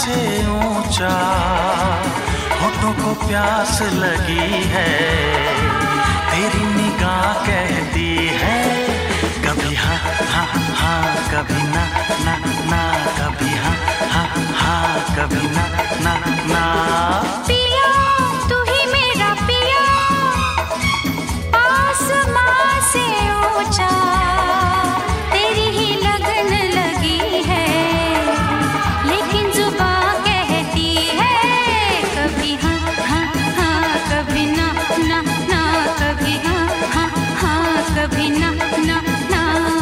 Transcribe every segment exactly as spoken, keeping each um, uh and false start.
से ऊंचा होठों को प्यास लगी है, तेरी निगाह कहती है कभी हाँ हाँ हाँ कभी ना ना ना, कभी हाँ हाँ हाँ कभी ना ना ना। पिया तू ही मेरा पिया, आसमां से ऊंचा तेरी ही लगन लगी है, लेकिन जुबां कहती है कभी हाँ हाँ हाँ कभी ना ना ना, कभी हाँ हाँ हाँ कभी ना ना ना।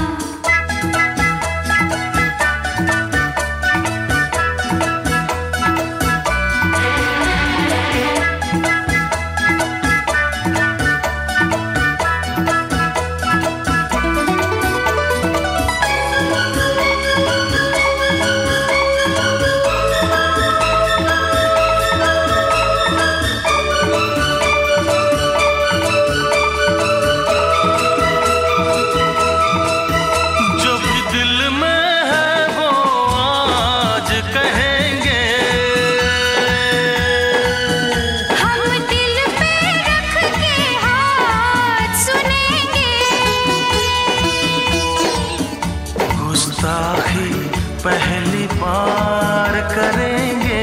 पहली बार करेंगे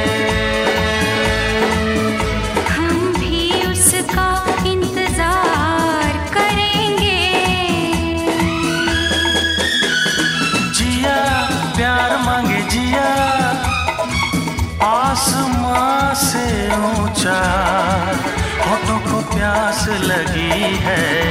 हम भी उसका इंतजार करेंगे। जिया प्यार मांगे जिया, आसमां से ऊंचा होठों को प्यास लगी है,